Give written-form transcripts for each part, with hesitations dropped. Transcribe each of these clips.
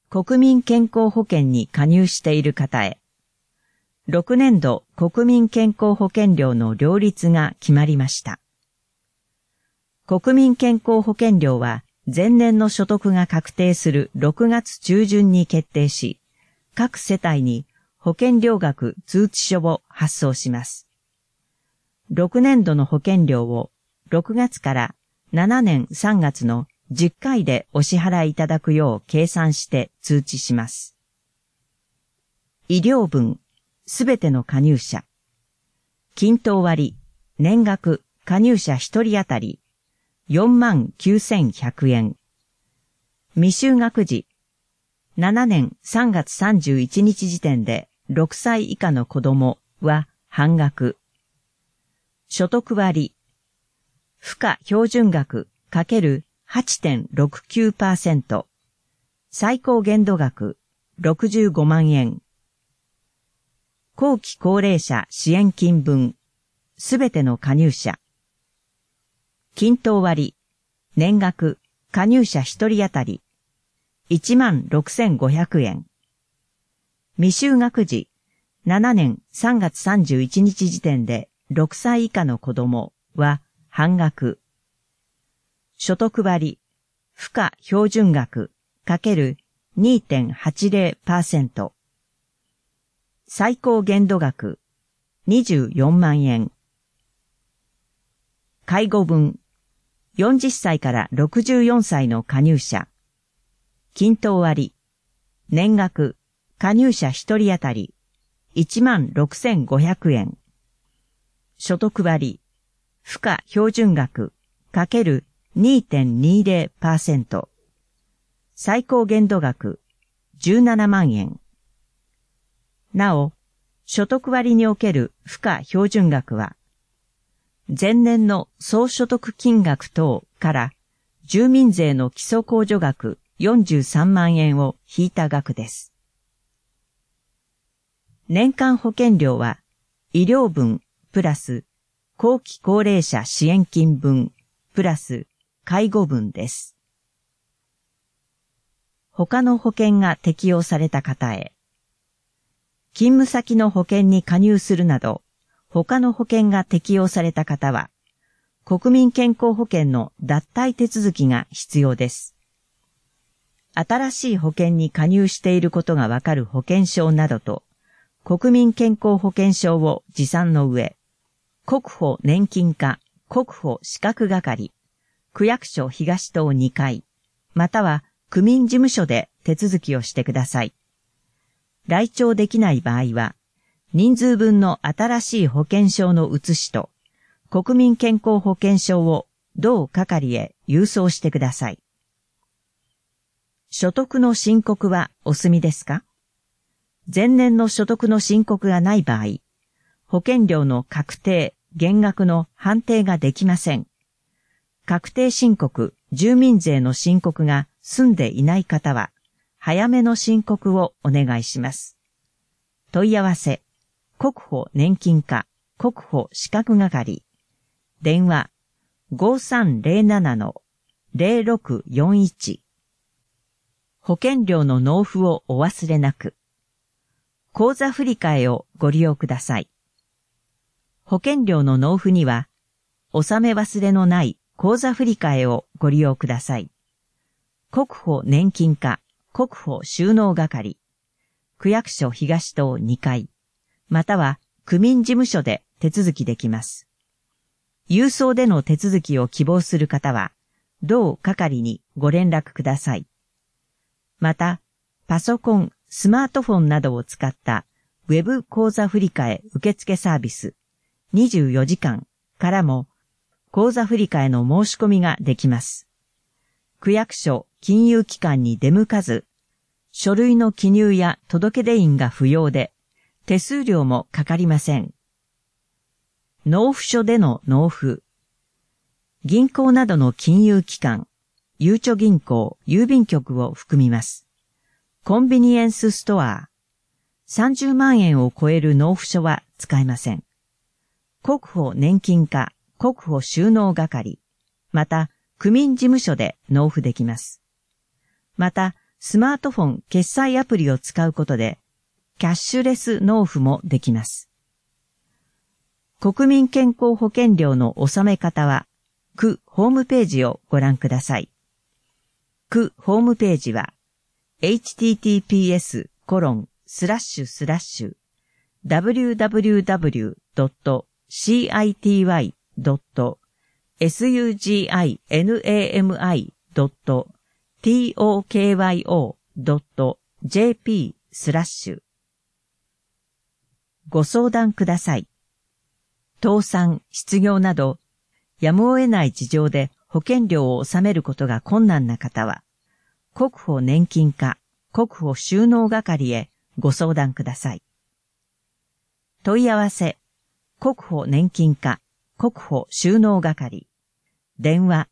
国民健康保険に加入している方へ、6年度国民健康保険料の料率が決まりました。国民健康保険料は前年の所得が確定する6月中旬に決定し、各世帯に保険料額通知書を発送します。6年度の保険料を6月から7年3月の10回でお支払いいただくよう計算して通知します。医療分、すべての加入者。均等割、年額加入者1人当たり49,100円。未就学時、7年3月31日時点で6歳以下の子供は半額。所得割、付加標準額×8.69%。最高限度額65万円。後期高齢者支援金分、すべての加入者。均等割、年額加入者1人当たり16,500円。未就学時、7年3月31日時点で6歳以下の子供は半額。所得割、付加標準額×2.80%。最高限度額24万円。介護分、40歳から64歳の加入者。均等割、年額加入者1人当たり16,500円。所得割、付加標準額×2.20%。最高限度額17万円。なお、所得割における付加標準額は、前年の総所得金額等から住民税の基礎控除額43万円を引いた額です。年間保険料は、医療分プラス後期高齢者支援金分プラス介護分です。他の保険が適用された方へ、勤務先の保険に加入するなど、他の保険が適用された方は、国民健康保険の脱退手続きが必要です。新しい保険に加入していることがわかる保険証などと、国民健康保険証を持参の上、国保年金課国保資格係、区役所東棟2階、または区民事務所で手続きをしてください。来庁できない場合は、人数分の新しい保険証の写しと、国民健康保険証を同係へ郵送してください。所得の申告はお済みですか？前年の所得の申告がない場合、保険料の確定、減額の判定ができません。確定申告、住民税の申告が済んでいない方は、早めの申告をお願いします。問い合わせ、国保年金課国保資格係、電話 5307-0641。保険料の納付をお忘れなく。口座振替をご利用ください。保険料の納付には、納め忘れのない口座振替をご利用ください。国保年金課国保収納係、区役所東棟2階、または区民事務所で手続きできます。郵送での手続きを希望する方は、同係にご連絡ください。また、パソコン、スマートフォンなどを使ったウェブ口座振替受付サービス24時間からも口座振替の申し込みができます。区役所、金融機関に出向かず、書類の記入や届出印が不要で、手数料もかかりません。納付書での納付。銀行などの金融機関、ゆうちょ銀行、郵便局を含みます。コンビニエンスストア。30万円を超える納付書は使えません。国保年金課、国保収納係、また、区民事務所で納付できます。また、 スマートフォン決済アプリを使うことで、キャッシュレス納付もできます。国民健康保険料の納め方は、区ホームページをご覧ください。区ホームページは、www.city.sugimi.tokyo.jp/ ご相談ください。倒産、失業など、やむを得ない事情で保険料を納めることが困難な方は、国保年金課、国保収納係へご相談ください。問い合わせ、国保年金課、国保収納係、電話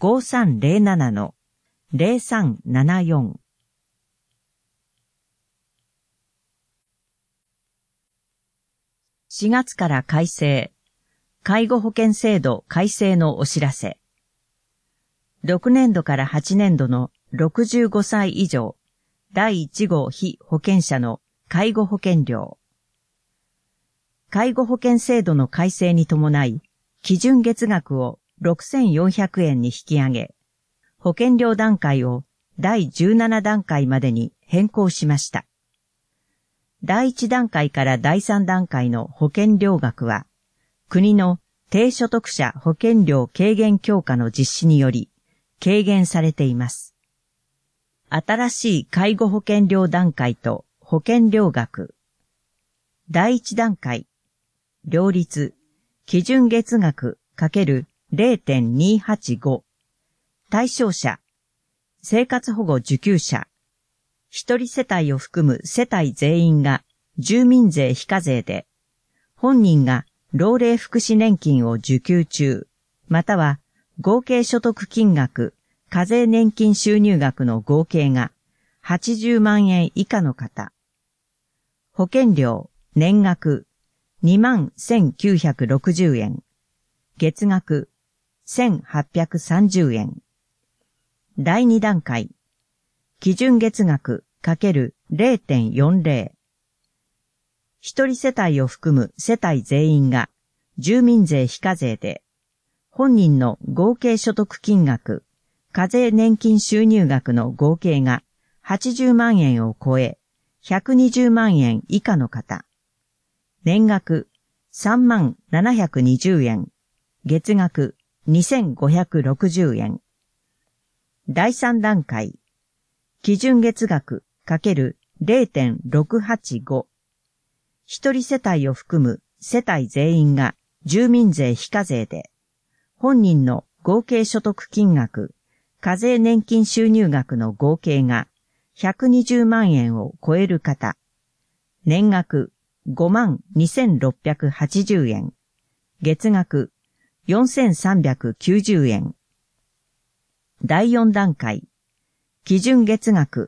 5307-0374。4月から改正、介護保険制度改正のお知らせ。6年度から8年度の65歳以上、第1号被保険者の介護保険料。介護保険制度の改正に伴い、基準月額を6400円に引き上げ、保険料段階を第17段階までに変更しました。第1段階から第3段階の保険料額は、国の低所得者保険料軽減強化の実施により、軽減されています。新しい介護保険料段階と保険料額。第1段階、料率、基準月額×0.285。対象者、生活保護受給者、一人世帯を含む世帯全員が住民税非課税で、本人が老齢福祉年金を受給中、または合計所得金額、課税年金収入額の合計が80万円以下の方。保険料、年額21,960円。月額1,830円。第2段階、基準月額×0.40。一人世帯を含む世帯全員が住民税非課税で、本人の合計所得金額、課税年金収入額の合計が80万円を超え、120万円以下の方。年額30,720円。月額2,560円。第3段階、基準月額×0.685。一人世帯を含む世帯全員が住民税非課税で、本人の合計所得金額、課税年金収入額の合計が120万円を超える方。年額52,680円。月額4,390円。第4段階、基準月額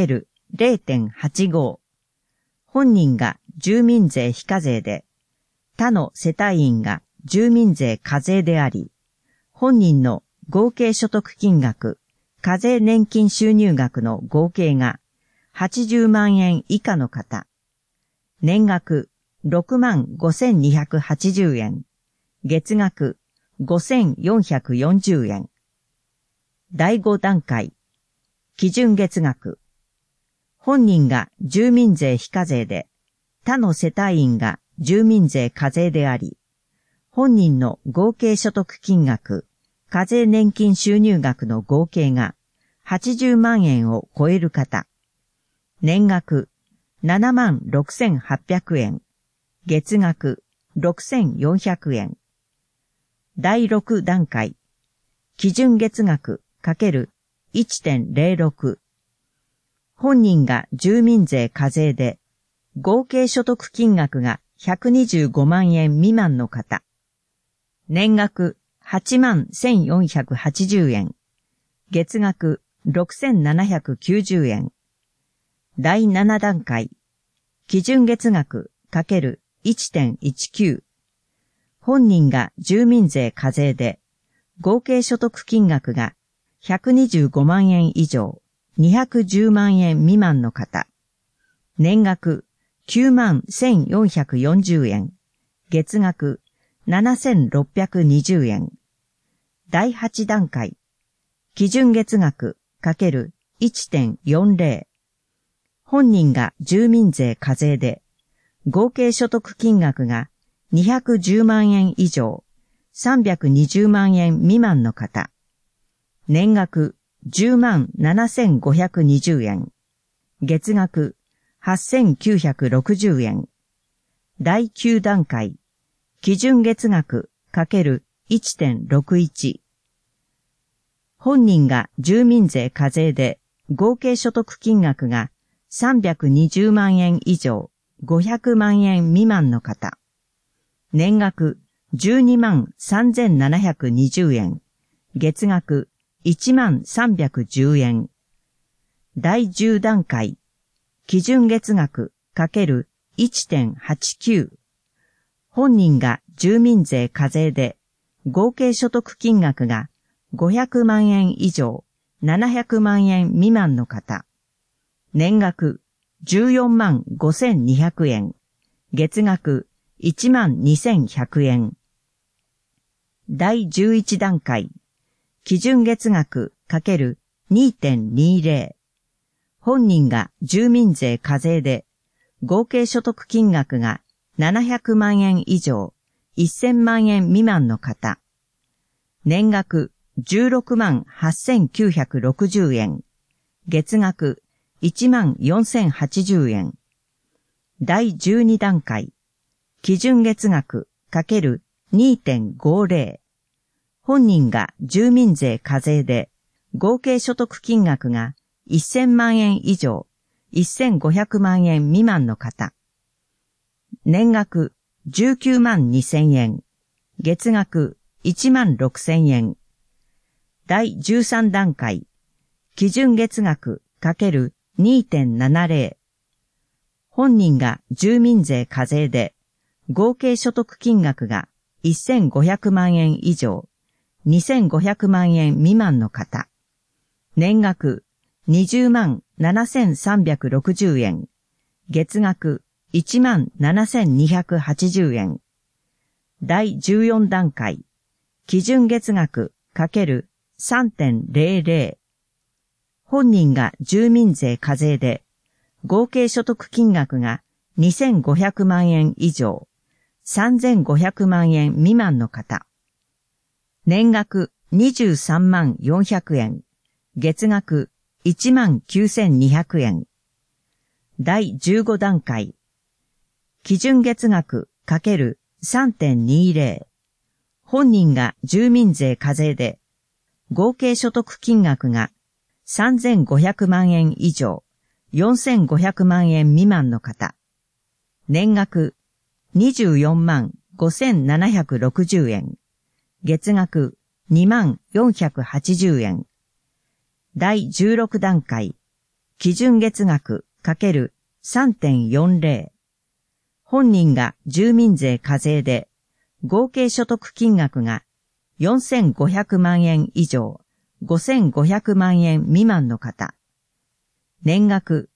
×0.85。本人が住民税非課税で、他の世帯員が住民税課税であり、本人の合計所得金額、課税年金収入額の合計が80万円以下の方。年額65,280円。月額5,440円。第5段階、基準月額。本人が住民税非課税で、他の世帯員が住民税課税であり、本人の合計所得金額、課税年金収入額の合計が80万円を超える方。年額76,800円。月額6,400円。第6段階、基準月額×1.06。本人が住民税課税で、合計所得金額が125万円未満の方。年額81,480円。月額6,790円。第7段階、基準月額×1.19。本人が住民税課税で、合計所得金額が125万円以上、 210万円未満の方、年額91,440円、月額7,620円。第8段階、基準月額×1.40。本人が住民税課税で、合計所得金額が210万円以上、320万円未満の方、年額107,520円、月額8,960円。第9段階、基準月額×1.61。本人が住民税課税で合計所得金額が320万円以上500万円未満の方、年額123,720円、月額13,10円。第10段階、基準月額×1.89。本人が住民税課税で合計所得金額が500万円以上700万円未満の方、年額145,200円、月額12,100円。第11段階、基準月額×2.20。本人が住民税課税で合計所得金額が700万円以上1000万円未満の方、年額168,960円、月額14,080円。第12段階、基準月額×2.50。本人が住民税課税で合計所得金額が1000万円以上1500万円未満の方、年額192,000円、月額16,000円。第13段階、基準月額×2.70。本人が住民税課税で合計所得金額が1500万円以上2500万円未満の方、年額207,360円、月額17,280円。第14段階、基準月額×3.00。本人が住民税課税で合計所得金額が2500万円以上3500万円未満の方、年額23,400円、月額19,200円。第15段階、基準月額×3.20。本人が住民税課税で合計所得金額が3500万円以上4500万円未満の方、年額245,760円、月額24,480円。第16段階、基準月額×3.40。本人が住民税課税で合計所得金額が4500万円以上5500万円未満の方、年額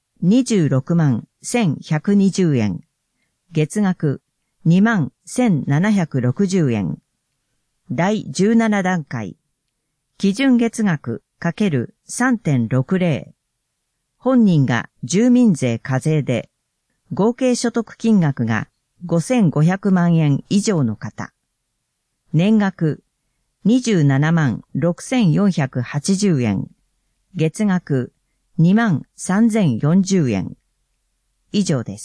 261,120円、月額21,760円。第17段階、基準月額×3.60。本人が住民税課税で合計所得金額が5500万円以上の方、年額276,480円、月額23,040円。以上です。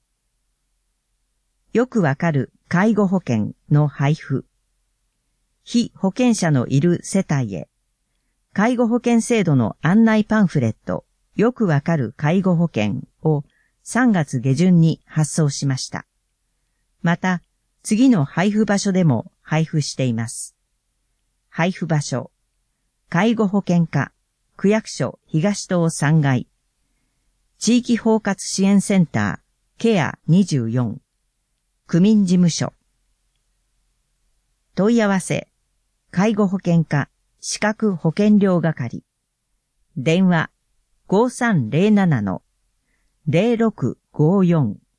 よくわかる介護保険の配布。被保険者のいる世帯へ、介護保険制度の案内パンフレット、よくわかる介護保険を3月下旬に発送しました。また、次の配布場所でも配布しています。配布場所、介護保険課、区役所東棟3階、地域包括支援センター、ケア24、区民事務所。問い合わせ、介護保険課、資格保険料係。電話 5307-0654